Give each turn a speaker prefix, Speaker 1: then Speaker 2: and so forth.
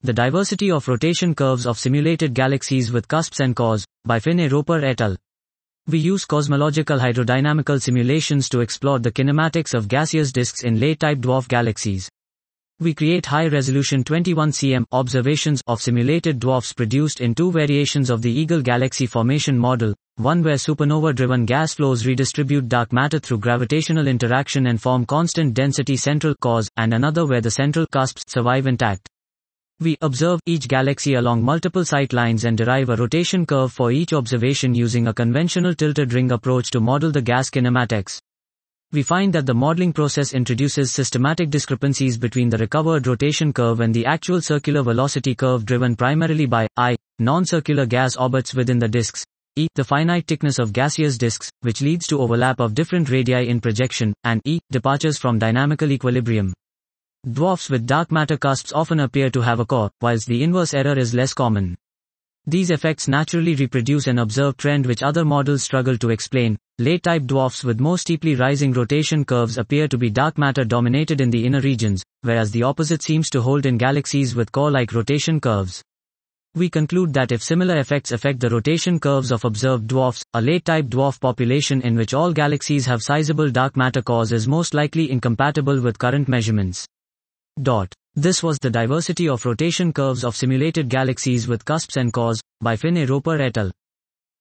Speaker 1: The Diversity of Rotation Curves of Simulated Galaxies with Cusps and Cores, by Finn A. Roper et al. We use cosmological hydrodynamical simulations to explore the kinematics of gaseous disks in late-type dwarf galaxies. We create high-resolution 21 cm observations of simulated dwarfs produced in two variations of the Eagle galaxy formation model, one where supernova-driven gas flows redistribute dark matter through gravitational interaction and form constant density central cores, and another where the central cusps survive intact. We observe each galaxy along multiple sight lines and derive a rotation curve for each observation using a conventional tilted ring approach to model the gas kinematics. We find that the modeling process introduces systematic discrepancies between the recovered rotation curve and the actual circular velocity curve driven primarily by I, non-circular gas orbits within the disks, E, the finite thickness of gaseous disks, which leads to overlap of different radii in projection, and E, departures from dynamical equilibrium. Dwarfs with dark matter cusps often appear to have a core, whilst the inverse error is less common. These effects naturally reproduce an observed trend which other models struggle to explain. Late-type dwarfs with more steeply rising rotation curves appear to be dark matter dominated in the inner regions, whereas the opposite seems to hold in galaxies with core-like rotation curves. We conclude that if similar effects affect the rotation curves of observed dwarfs, a late-type dwarf population in which all galaxies have sizable dark matter cores is most likely incompatible with current measurements. This was The Diversity of Rotation Curves of Simulated Galaxies with Cusps and Cores, by Finn A. Roper et al.